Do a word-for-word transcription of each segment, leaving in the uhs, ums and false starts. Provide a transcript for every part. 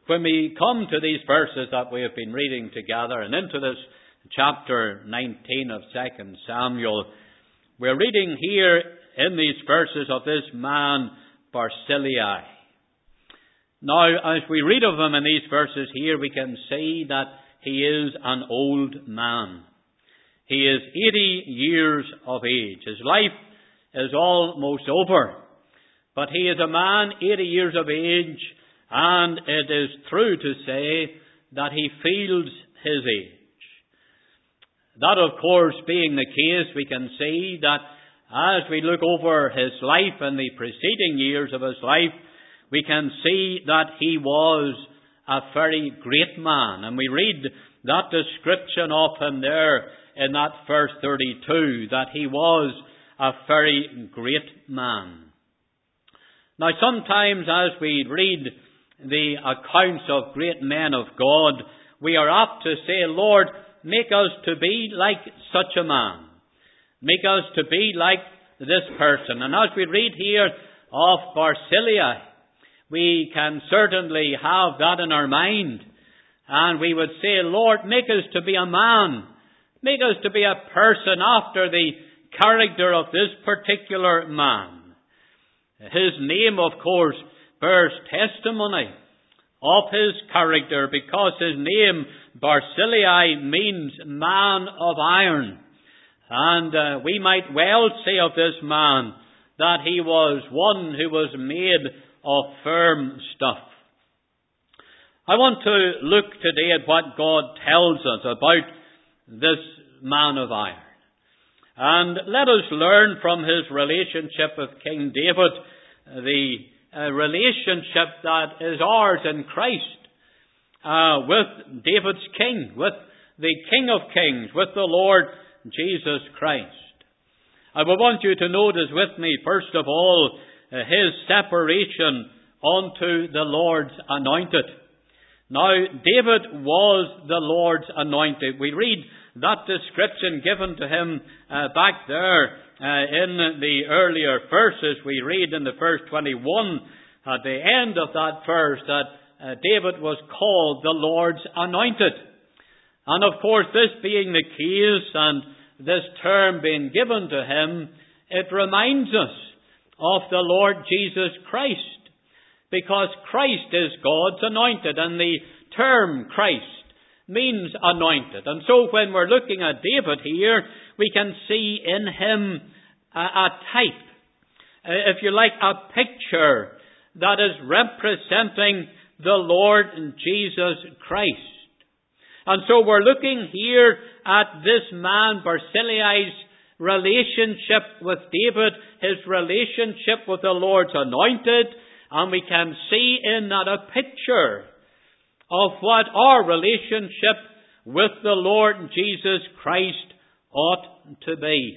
when we come to these verses that we have been reading together and into this chapter nineteen of Second Samuel, we're reading here in these verses of this man Barzillai. Now, as we read of him in these verses here, we can see that he is an old man. He is eighty years of age. His life is almost over. But he is a man eighty years of age, and it is true to say that he feels his age. That, of course, being the case, we can see that as we look over his life and the preceding years of his life, we can see that he was a very great man. And we read that description of him there in that verse thirty-two, that he was a very great man. Now, sometimes as we read the accounts of great men of God, we are apt to say, Lord, make us to be like such a man. Make us to be like this person. And as we read here of Barzillai, we can certainly have that in our mind. And we would say, Lord, make us to be a man. Make us to be a person after the character of this particular man. His name, of course, bears testimony of his character, because his name, Barzillai, means man of iron. And uh, we might well say of this man that he was one who was made of firm stuff. I want to look today at what God tells us about this man of iron. And let us learn from his relationship with King David, the uh, relationship that is ours in Christ, uh, with David's king, with the King of Kings, with the Lord Jesus Christ. I would want you to notice with me, first of all, uh, his separation unto the Lord's anointed. Now, David was the Lord's anointed. We read that description given to him uh, back there uh, in the earlier verses. We read in the verse twenty-one, at the end of that verse, that uh, David was called the Lord's anointed. And of course, this being the case and this term being given to him, it reminds us of the Lord Jesus Christ. Because Christ is God's anointed, and the term Christ means anointed. And so when we're looking at David here, we can see in him a, a type, if you like, a picture that is representing the Lord Jesus Christ. And so we're looking here at this man, Barzillai's relationship with David, his relationship with the Lord's anointed, and we can see in that a picture of what our relationship with the Lord Jesus Christ ought to be.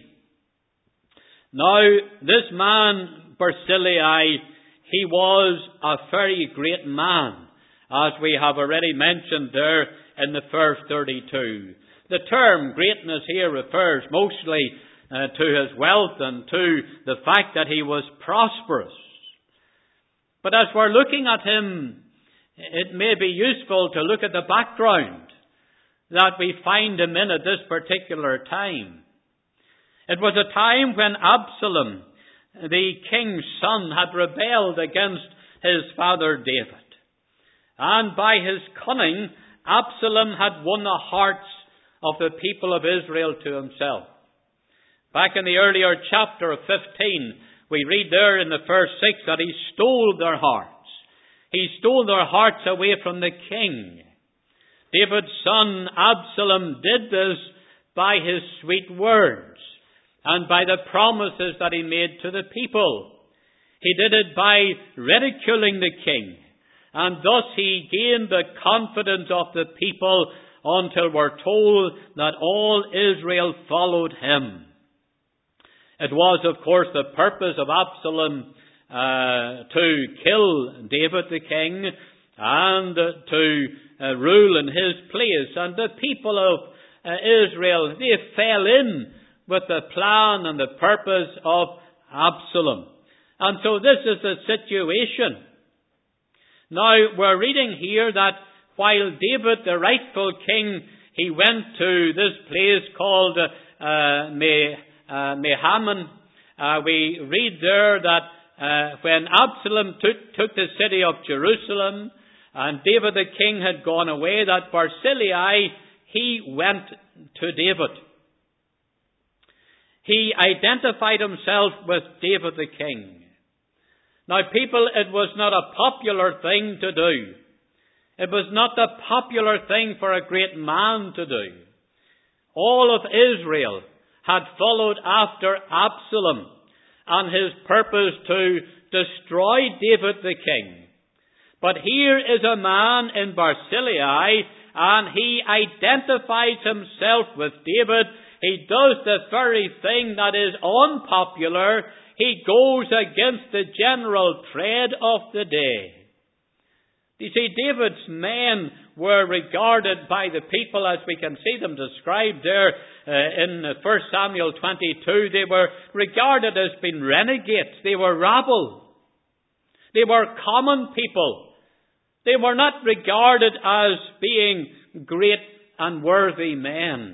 Now, this man, Barzillai, he was a very great man, as we have already mentioned there in the verse thirty-two. The term greatness here refers mostly uh, to his wealth and to the fact that he was prosperous. But as we're looking at him, it may be useful to look at the background that we find him in at this particular time. It was a time when Absalom, the king's son, had rebelled against his father David. And by his cunning, Absalom had won the hearts of the people of Israel to himself. Back in the earlier chapter of fifteen, we read there in the verse six that he stole their hearts. He stole their hearts away from the king. David's son Absalom did this by his sweet words and by the promises that he made to the people. He did it by ridiculing the king, and thus he gained the confidence of the people until we're told that all Israel followed him. It was, of course, the purpose of Absalom uh, to kill David the king and uh, to uh, rule in his place. And the people of uh, Israel, they fell in with the plan and the purpose of Absalom. And so this is the situation. Now, we're reading here that while David, the rightful king, he went to this place called uh, Me, uh, Mehaman, uh, we read there that uh, when Absalom took, took the city of Jerusalem, and David the king had gone away, that Barzillai, he went to David. He identified himself with David the king. Now, people, it was not a popular thing to do. It was not the popular thing for a great man to do. All of Israel had followed after Absalom and his purpose to destroy David the king. But here is a man in Barzillai, and he identifies himself with David. He does the very thing that is unpopular. He goes against the general trend of the day. You see, David's men were regarded by the people, as we can see them described there uh, in First Samuel twenty-two, they were regarded as being renegades. They were rabble. They were common people. They were not regarded as being great and worthy men.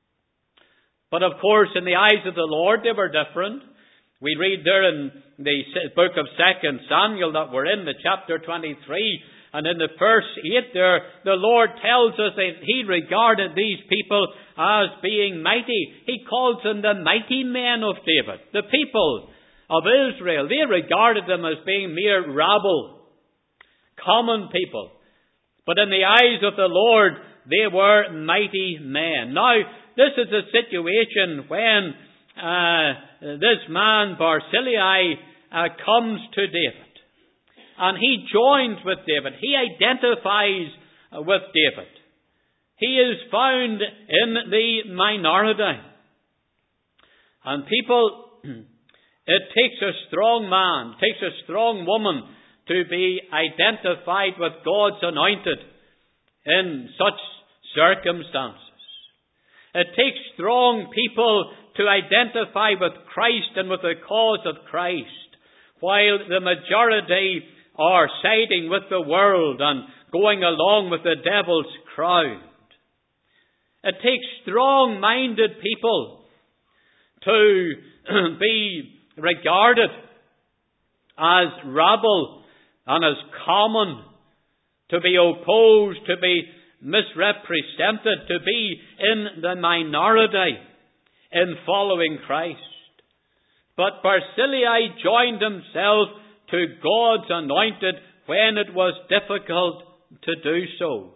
But of course, in the eyes of the Lord, they were different. We read there in the book of Second Samuel that we're in, the chapter twenty-three, and in the verse eight there, the Lord tells us that He regarded these people as being mighty. He calls them the mighty men of David. The people of Israel, they regarded them as being mere rabble, common people. But in the eyes of the Lord, they were mighty men. Now, this is a situation when uh, this man, Barzillai, uh, comes to David. And he joins with David. He identifies uh, with David. He is found in the minority. And people, it takes a strong man, takes a strong woman to be identified with God's anointed in such circumstances. It takes strong people to identify with Christ and with the cause of Christ, while the majority are siding with the world and going along with the devil's crowd. It takes strong-minded people to be regarded as rabble and as common, to be opposed, to be misrepresented, to be in the minority in following Christ. But Barzillai joined himself to God's anointed when it was difficult to do so.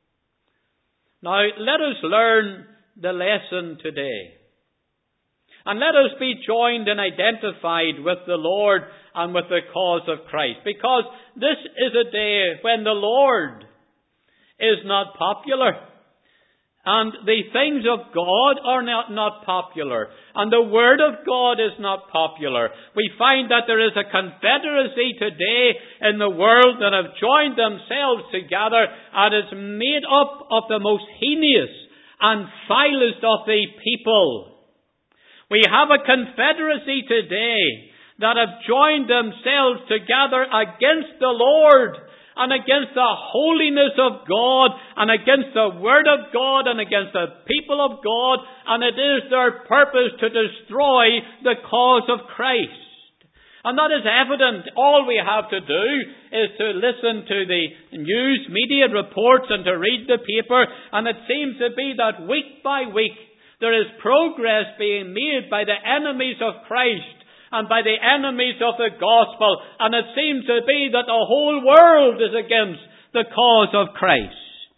Now, let us learn the lesson today. And let us be joined and identified with the Lord and with the cause of Christ. Because this is a day when the Lord is not popular. And the things of God are not, not popular. And the Word of God is not popular. We find that there is a confederacy today in the world that have joined themselves together and is made up of the most heinous and vilest of the people. We have a confederacy today that have joined themselves together against the Lord and against the holiness of God, and against the Word of God, and against the people of God, and it is their purpose to destroy the cause of Christ. And that is evident. All we have to do is to listen to the news media reports and to read the paper, and it seems to be that week by week there is progress being made by the enemies of Christ and by the enemies of the gospel. And it seems to be that the whole world is against the cause of Christ.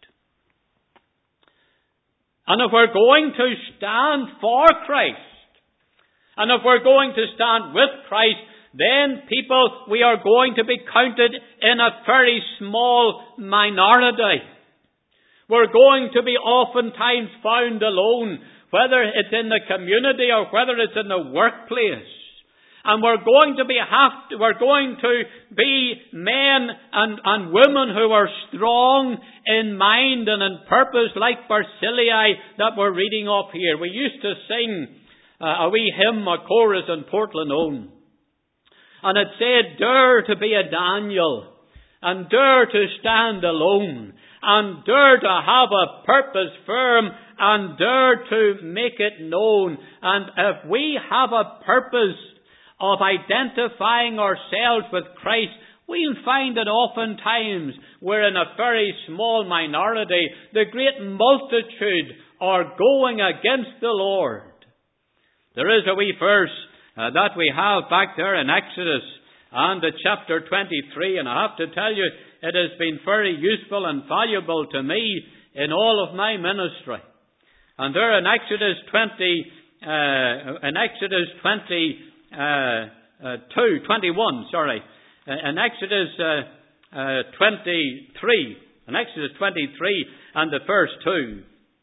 And if we're going to stand for Christ, and if we're going to stand with Christ, then people, we are going to be counted in a very small minority. We're going to be oftentimes found alone, whether it's in the community or whether it's in the workplace. And we're going to be have to, we're going to be men and, and women who are strong in mind and in purpose, like Barzillai that we're reading up here. We used to sing uh, a wee hymn, a chorus in Portland Own. And it said, "Dare to be a Daniel, and dare to stand alone, and dare to have a purpose firm, and dare to make it known. And if we have a purpose of identifying ourselves with Christ, we'll find that oftentimes we're in a very small minority. The great multitude are going against the Lord. There is a wee verse uh, that we have back there in Exodus and uh, chapter twenty-three, and I have to tell you, it has been very useful and valuable to me in all of my ministry. And there in Exodus twenty, uh, in Exodus twenty, uh, uh, two, twenty-one, sorry, uh, in Exodus uh, uh, twenty-three, in Exodus twenty-three and the verse two,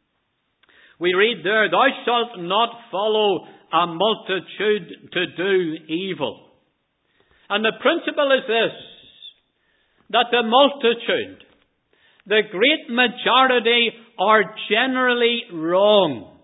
we read there, "Thou shalt not follow a multitude to do evil." And the principle is this, that the multitude, the great majority, are generally wrong.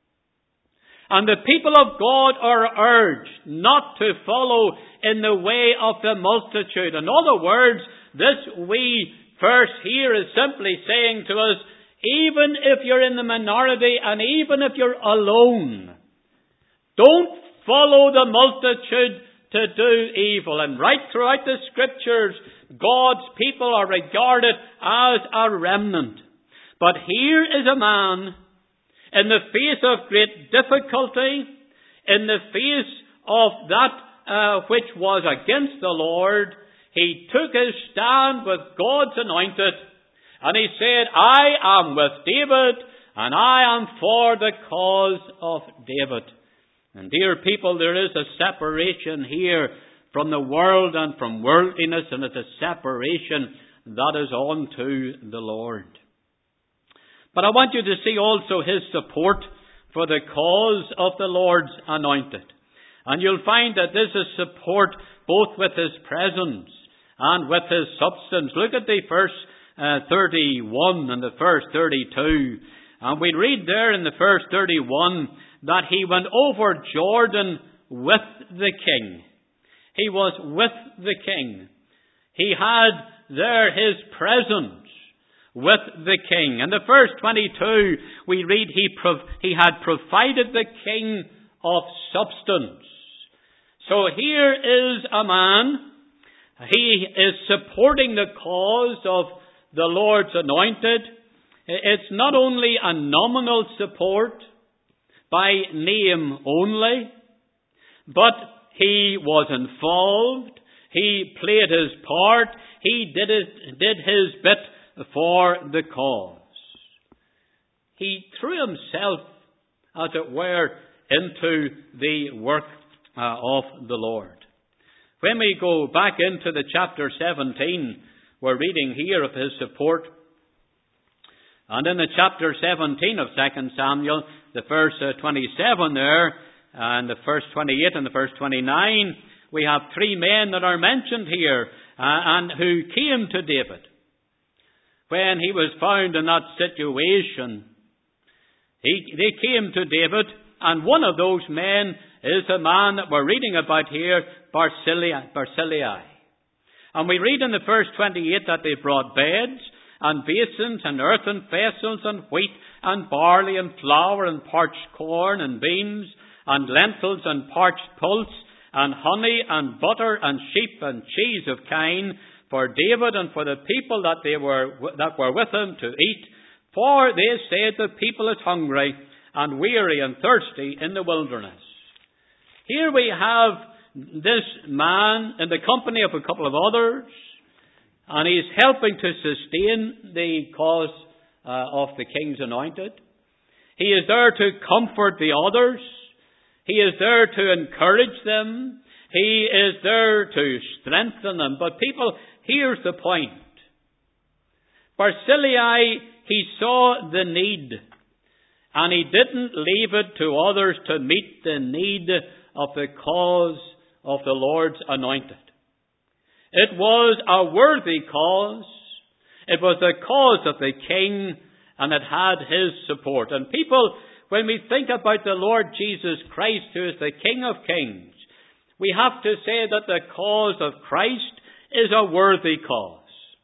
And the people of God are urged not to follow in the way of the multitude. In other words, this wee verse here is simply saying to us, even if you're in the minority and even if you're alone, don't follow the multitude to do evil. And right throughout the Scriptures, God's people are regarded as a remnant. But here is a man, in the face of great difficulty, in the face of that uh, which was against the Lord, he took his stand with God's anointed, and he said, I am with David, and I am for the cause of David. And dear people, there is a separation here from the world and from worldliness, and it's a separation that is unto the Lord. But I want you to see also his support for the cause of the Lord's anointed. And you'll find that this is support both with his presence and with his substance. Look at the verse uh, thirty-one and the verse thirty-two. And we read there in the verse thirty-one that he went over Jordan with the king. He was with the king. He had there his presence with the king. In the verse twenty-two, we read he prov- he had provided the king of substance. So here is a man. He is supporting the cause of the Lord's anointed. It's not only a nominal support by name only, but he was involved. He played his part. He did it, did his bit for the cause. He threw himself, as it were, into the work uh, of the Lord. When we go back into the chapter seventeen, we're reading here of his support. And in the chapter seventeen of Second Samuel, the verse uh, twenty-seven there, and the verse twenty-eight and the verse twenty-nine, we have three men that are mentioned here, uh, and who came to David. When he was found in that situation, he, they came to David, and one of those men is a man that we're reading about here, Barzillai. Barzillai. And we read in the verse twenty-eight that they brought beds and basins and earthen vessels and wheat and barley and flour and parched corn and beans and lentils and parched pulse and honey and butter and sheep and cheese of kine for David and for the people that they were that were with him to eat. For they said the people is hungry and weary and thirsty in the wilderness. Here we have this man in the company of a couple of others, and he's helping to sustain the cause uh, of the king's anointed. He is there to comfort the others. He is there to encourage them. He is there to strengthen them. But people, here's the point. Barzillai, he saw the need, and he didn't leave it to others to meet the need of the cause of the Lord's anointed. It was a worthy cause. It was the cause of the king, and it had his support. And people, when we think about the Lord Jesus Christ, who is the King of Kings, we have to say that the cause of Christ is a worthy cause.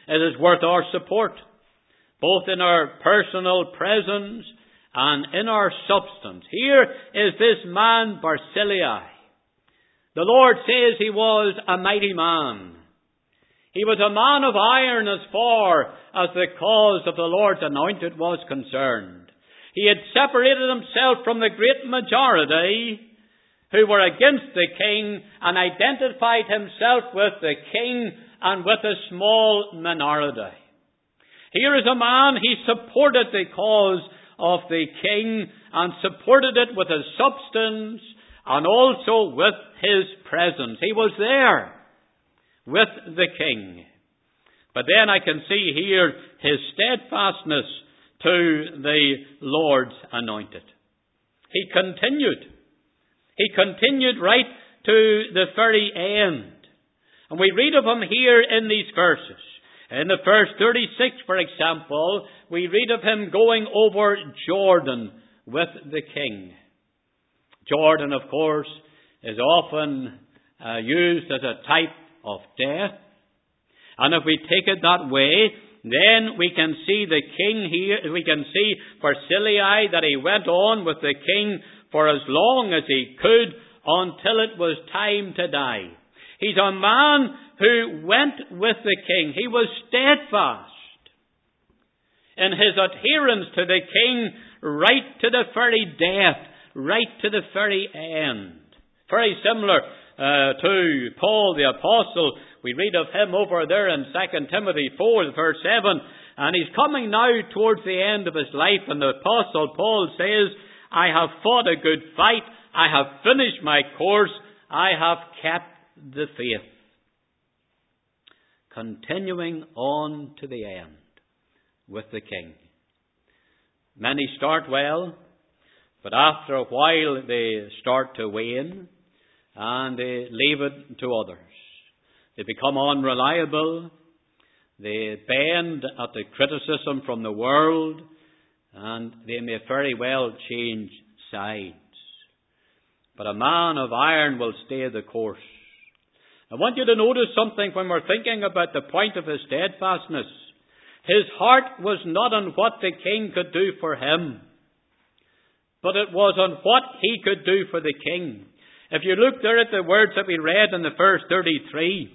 It is worth our support, both in our personal presence and in our substance. Here is this man Barzillai. The Lord says he was a mighty man. He was a man of iron as far as the cause of the Lord's anointed was concerned. He had separated himself from the great majority who were against the king and identified himself with the king and with a small minority. Here is a man, he supported the cause of the king and supported it with his substance and also with his presence. He was there with the king. But then I can see here his steadfastness to the Lord's anointed. He continued. He continued right to the very end. And we read of him here in these verses. In the verse thirty-six, for example, we read of him going over Jordan with the king. Jordan, of course, is often uh, used as a type of death. And if we take it that way, then we can see the king here, we can see Barzillai that he went on with the king for as long as he could until it was time to die. He's a man who went with the king. He was steadfast in his adherence to the king right to the very death, right to the very end. Very similar uh, to Paul the Apostle. We read of him over there in Second Timothy four, verse seven. And he's coming now towards the end of his life. And the Apostle Paul says, I have fought a good fight. I have finished my course. I have kept the faith. Continuing on to the end with the king. Many start well, but after a while they start to wane and they leave it to others. They become unreliable. They bend at the criticism from the world, and they may very well change sides. But a man of iron will stay the course. I want you to notice something when we're thinking about the point of his steadfastness. His heart was not on what the king could do for him, but it was on what he could do for the king. If you look there at the words that we read in the verse thirty-three,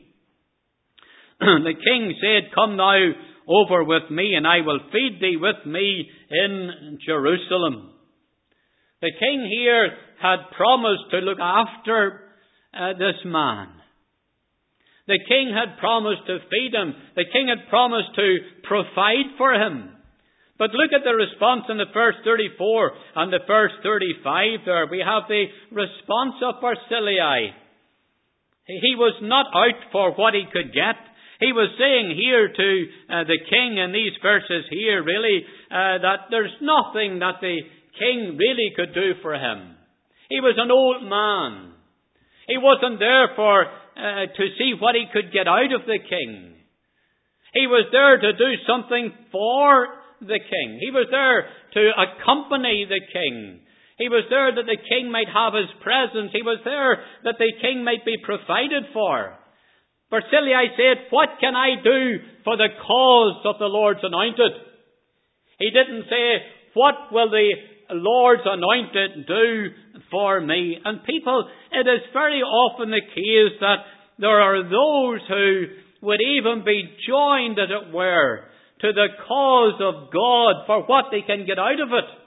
the king said, come now over with me, and I will feed thee with me in Jerusalem. The king here had promised to look after uh, this man. The king had promised to feed him. The king had promised to provide for him. But look at the response in the verse thirty-four and the verse thirty-five there. We have the response of Barzillai. He was not out for what he could get. He was saying here to uh, the king in these verses here, really, uh, that there's nothing that the king really could do for him. He was an old man. He wasn't there for uh, to see what he could get out of the king. He was there to do something for the king. He was there to accompany the king. He was there that the king might have his presence. He was there that the king might be provided for. Barzillai said, what can I do for the cause of the Lord's anointed? He didn't say, what will the Lord's anointed do for me? And people, it is very often the case that there are those who would even be joined, as it were, to the cause of God for what they can get out of it.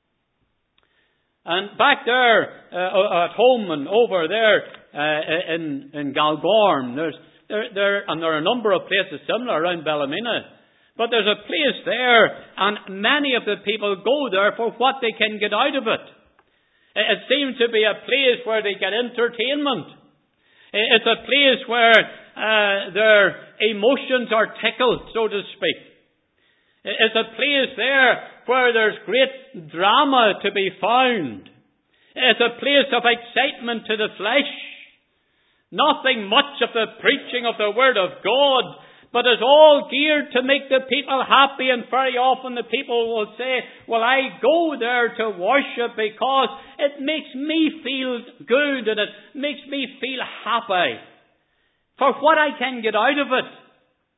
And back there uh, at home and over there uh, in, in Galgorm, there's There, there, and there are a number of places similar around Ballymena. But there's a place there, and many of the people go there for what they can get out of it. It seems to be a place where they get entertainment. It's a place where uh, their emotions are tickled, so to speak. It's a place there where there's great drama to be found. It's a place of excitement to the flesh. Nothing much of the preaching of the Word of God, but it's all geared to make the people happy. And very often the people will say, well, I go there to worship because it makes me feel good and it makes me feel happy for what I can get out of it.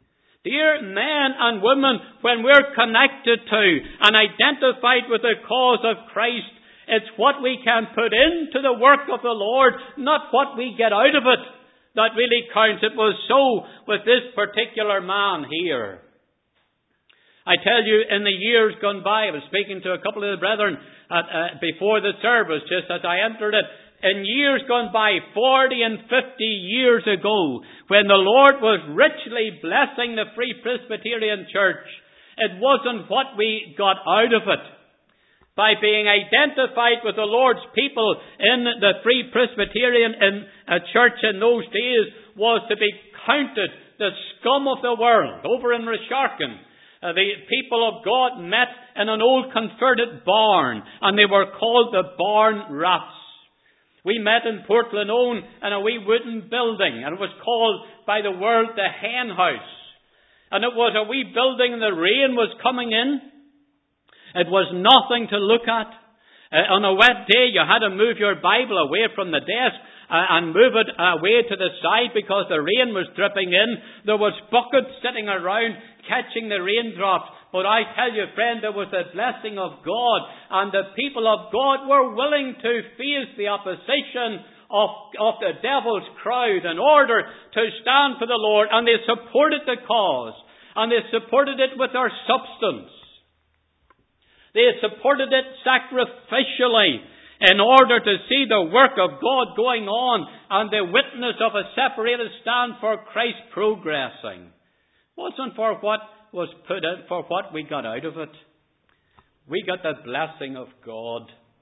Dear men and women, when we're connected to and identified with the cause of Christ, it's what we can put into the work of the Lord, not what we get out of it, that really counts. It was so with this particular man here. I tell you, in the years gone by, I was speaking to a couple of the brethren at, uh, before the service, just as I entered it. In years gone by, forty and fifty years ago, when the Lord was richly blessing the Free Presbyterian Church, it wasn't what we got out of it. By being identified with the Lord's people in the Free Presbyterian in a church in those days was to be counted the scum of the world. Over in Resharkin, uh, the people of God met in an old converted barn, and they were called the Barn Rats. We met in Portlanone in a wee wooden building, and it was called by the world the Hen House. And it was a wee building, and the rain was coming in. It was nothing to look at. Uh, on a wet day, you had to move your Bible away from the desk uh, and move it away to the side because the rain was dripping in. There was buckets sitting around catching the raindrops. But I tell you, friend, there was the blessing of God, and the people of God were willing to face the opposition of, of the devil's crowd in order to stand for the Lord, and they supported the cause, and they supported it with their substance. They supported it sacrificially in order to see the work of God going on and the witness of a separated stand for Christ progressing. It wasn't for what was put in, for what we got out of it. We got the blessing of God.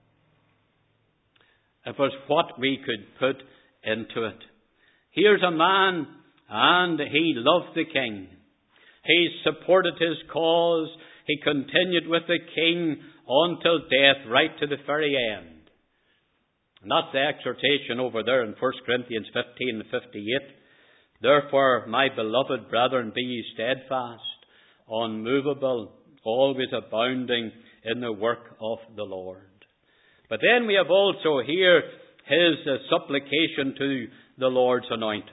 It was what we could put into it. Here's a man, and he loved the king. He supported his cause. He continued with the king until death, right to the very end. And that's the exhortation over there in First Corinthians fifteen and fifty-eight. Therefore, my beloved brethren, be ye steadfast, unmovable, always abounding in the work of the Lord. But then we have also here his uh, supplication to the Lord's anointed.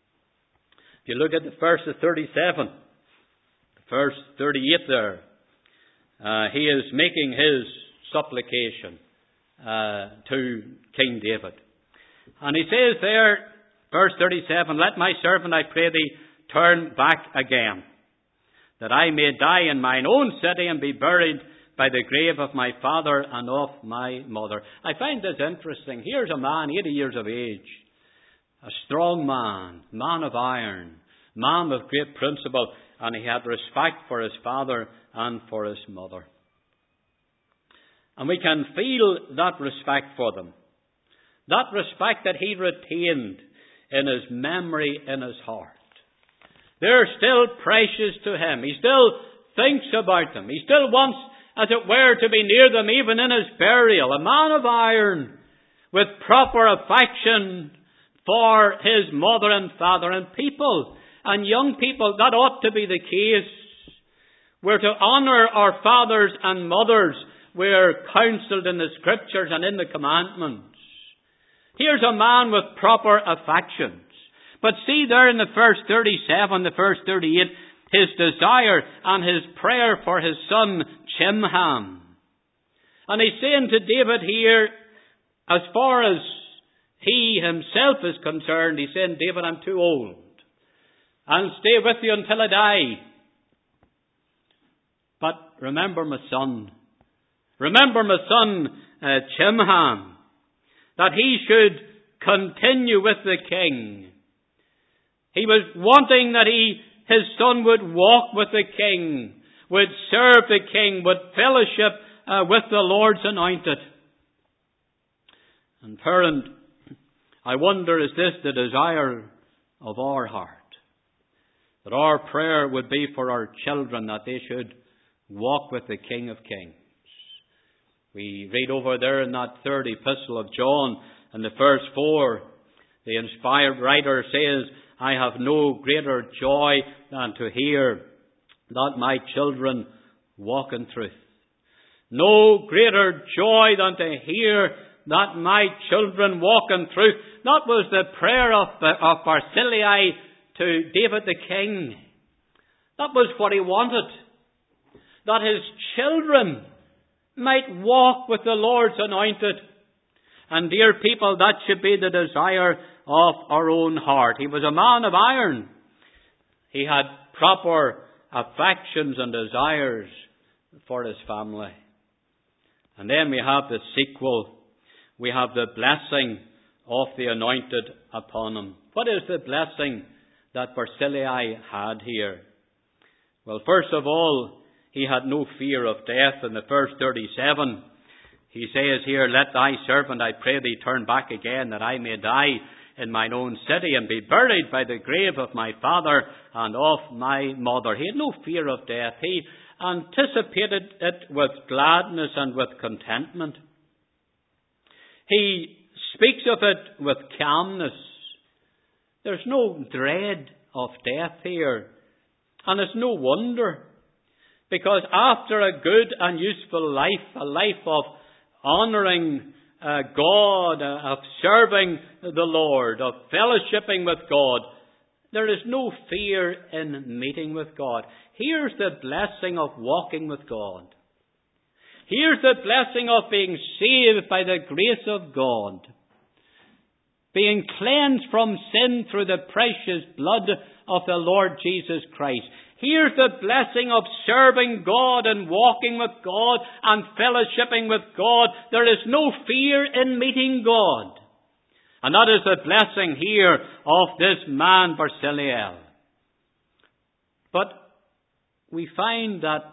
If you look at the verse of thirty-seven, verse thirty-eight there, Uh, he is making his supplication uh, to King David. And he says there, verse thirty-seven, let my servant, I pray thee, turn back again, that I may die in mine own city and be buried by the grave of my father and of my mother. I find this interesting. Here's a man, eighty years of age, a strong man, man of iron, man of great principle, and he had respect for his father and for his mother. And we can feel that respect for them. That respect that he retained in his memory, in his heart. They're still precious to him. He still thinks about them. He still wants, as it were, to be near them even in his burial. A man of iron with proper affection for his mother and father and people. And young people, that ought to be the case. We're to honour our fathers and mothers. We're counselled in the Scriptures and in the commandments. Here's a man with proper affections. But see there in the verse thirty-seven, the verse thirty-eight, his desire and his prayer for his son Chimham. And he's saying to David here, as far as he himself is concerned, he's saying, David, I'm too old. I'll stay with you until I die. But remember my son. Remember my son uh, Chimham. That he should continue with the king. He was wanting that he, his son would walk with the king, would serve the king, would fellowship uh, with the Lord's anointed. And parent, I wonder, is this the desire of our heart? That our prayer would be for our children, that they should walk with the King of Kings. We read over there in that third epistle of John, in the verse four, the inspired writer says, I have no greater joy than to hear that my children walk in truth. No greater joy than to hear that my children walk in truth. That was the prayer of, of Barzillai to David the king. That was what he wanted. That his children might walk with the Lord's anointed. And dear people, that should be the desire of our own heart. He was a man of iron. He had proper affections and desires for his family. And then we have the sequel. We have the blessing of the anointed upon him. What is the blessing that Barzillai had here? Well, first of all, he had no fear of death. In the verse thirty-seven, he says here, "Let thy servant, I pray thee, turn back again, that I may die in mine own city, and be buried by the grave of my father and of my mother." He had no fear of death. He anticipated it with gladness and with contentment. He speaks of it with calmness. There's no dread of death here. And it's no wonder, because after a good and useful life, a life of honouring uh, God, uh, of serving the Lord, of fellowshipping with God, there is no fear in meeting with God. Here's the blessing of walking with God. Here's the blessing of being saved by the grace of God. Being cleansed from sin through the precious blood of the Lord Jesus Christ. Here's the blessing of serving God and walking with God and fellowshipping with God. There is no fear in meeting God. And that is the blessing here of this man Barzillai. But we find that,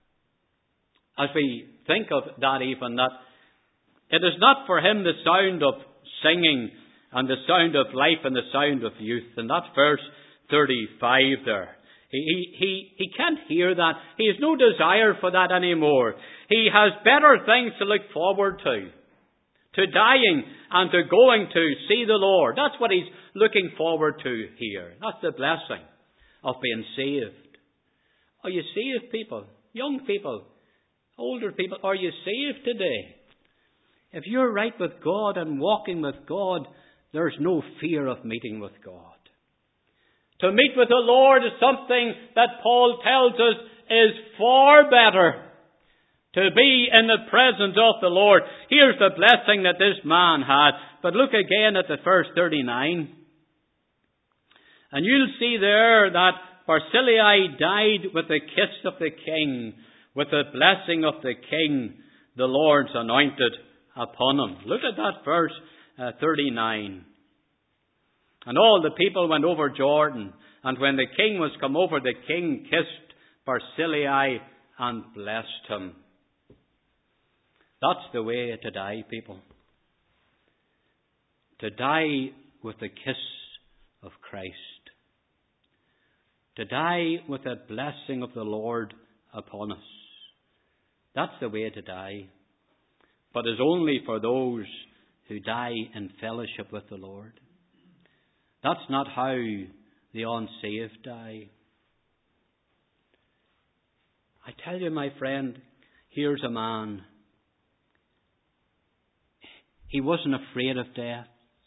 as we think of that even, that it is not for him the sound of singing and the sound of life and the sound of youth. And that's verse thirty-five there. He, he, he can't hear that. He has no desire for that anymore. He has better things to look forward to. To dying and to going to see the Lord. That's what he's looking forward to here. That's the blessing of being saved. Are you saved, people? Young people? Older people? Are you saved today? If you're right with God and walking with God, there's no fear of meeting with God. To meet with the Lord is something that Paul tells us is far better. To be in the presence of the Lord. Here's the blessing that this man had. But look again at the verse thirty-nine. And you'll see there that Barzillai died with the kiss of the king, with the blessing of the king, the Lord's anointed upon him. Look at that verse uh, thirty-nine. And all the people went over Jordan. And when the king was come over, the king kissed Barzillai and blessed him. That's the way to die, people. To die with the kiss of Christ. To die with the blessing of the Lord upon us. That's the way to die. But it's only for those who die in fellowship with the Lord. That's not how the unsaved die. I tell you, my friend, here's a man. He wasn't afraid of death.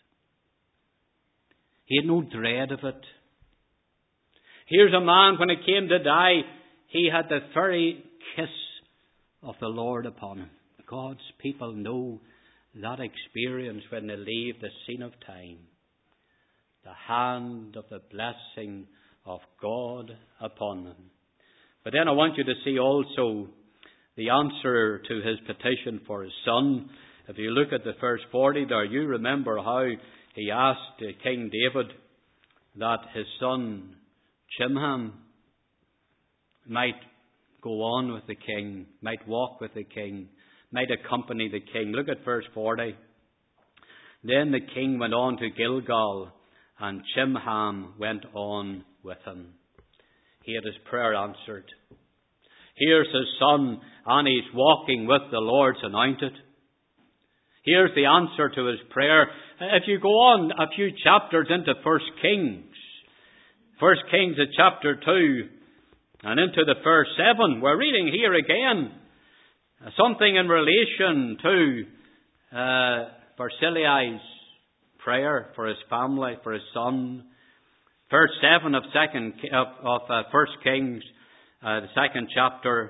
He had no dread of it. Here's a man, when it came to die, he had the very kiss of the Lord upon him. God's people know that experience when they leave the scene of time. The hand of the blessing of God upon them. But then I want you to see also the answer to his petition for his son. If you look at the verse forty there, you remember how he asked King David that his son Chimham might go on with the king, might walk with the king, might accompany the king. Look at verse forty. Then the king went on to Gilgal, and Chimham went on with him. He had his prayer answered. Here's his son, and he's walking with the Lord's anointed. Here's the answer to his prayer. If you go on a few chapters into First Kings, First Kings at chapter two, and into the verse seven, we're reading here again something in relation to uh, Barzillai's prayer for his family, for his son. Verse seven of second of, of uh, First Kings. uh, the second chapter.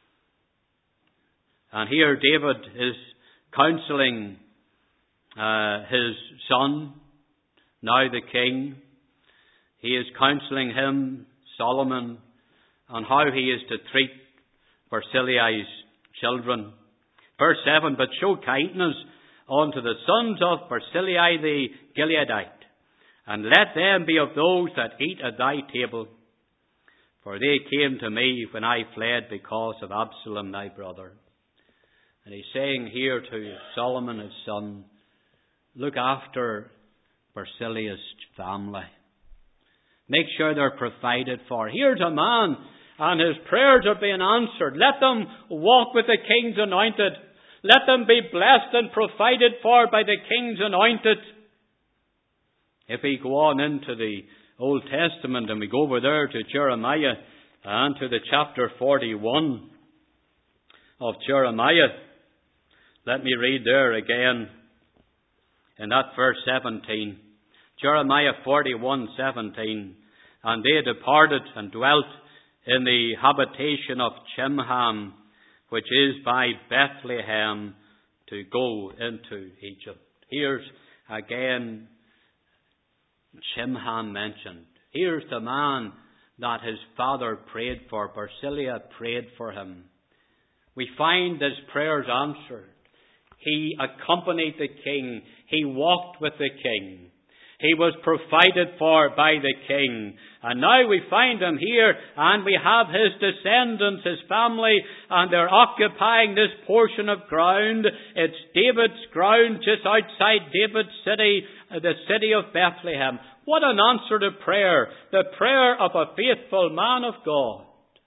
And here David is counselling uh, his son, now the king. He is counselling him, Solomon, on how he is to treat Barzillai's children. Verse seven, but show kindness unto the sons of Barzillai the Gileadite, and let them be of those that eat at thy table. For they came to me when I fled because of Absalom thy brother. And he's saying here to Solomon his son, look after Barzillai's family. Make sure they're provided for. Here's a man, and his prayers are being answered. Let them walk with the king's anointed. Let them be blessed and provided for by the king's anointed. If we go on into the Old Testament and we go over there to Jeremiah and to the chapter forty-one of Jeremiah, let me read there again in that verse seventeen. Jeremiah forty-one seventeen. And they departed and dwelt in the habitation of Chimham, which is by Bethlehem, to go into Egypt. Here's again Chimham mentioned. Here's the man that his father prayed for. Barzillai prayed for him. We find his prayers answered. He accompanied the king. He walked with the king. He was provided for by the king. And now we find him here, and we have his descendants, his family, and they're occupying this portion of ground. It's David's ground just outside David's city, the city of Bethlehem. What an answer to prayer. The prayer of a faithful man of God.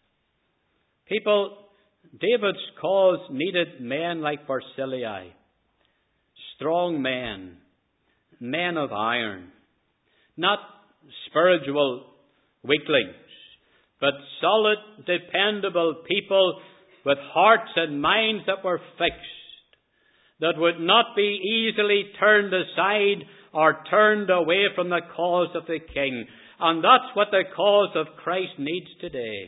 People, David's cause needed men like Barzillai. Strong men. Men of iron. Not spiritual weaklings, but solid, dependable people with hearts and minds that were fixed, that would not be easily turned aside or turned away from the cause of the king. And that's what the cause of Christ needs today.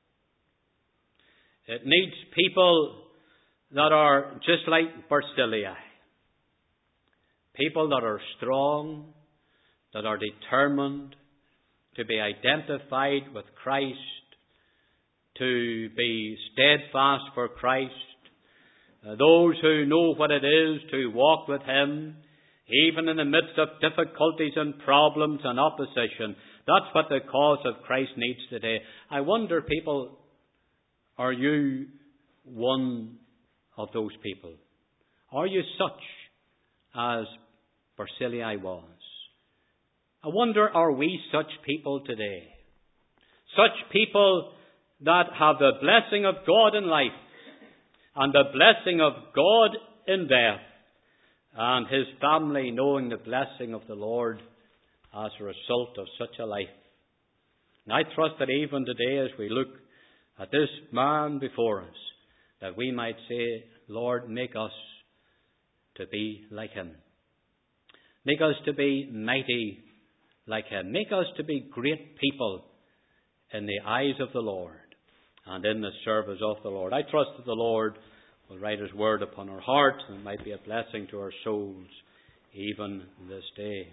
It needs people that are just like Barzillai. People that are strong, that are determined to be identified with Christ, to be steadfast for Christ, uh, those who know what it is to walk with Him, even in the midst of difficulties and problems and opposition. That's what the cause of Christ needs today. I wonder, people, are you one of those people? Are you such as Barzillai was? I wonder, are we such people today? Such people that have the blessing of God in life and the blessing of God in death, and His family knowing the blessing of the Lord as a result of such a life. And I trust that even today, as we look at this man before us, that we might say, Lord, make us to be like him. Make us to be mighty like him. Make us to be great people in the eyes of the Lord and in the service of the Lord. I trust that the Lord will write His word upon our hearts, and it might be a blessing to our souls even this day.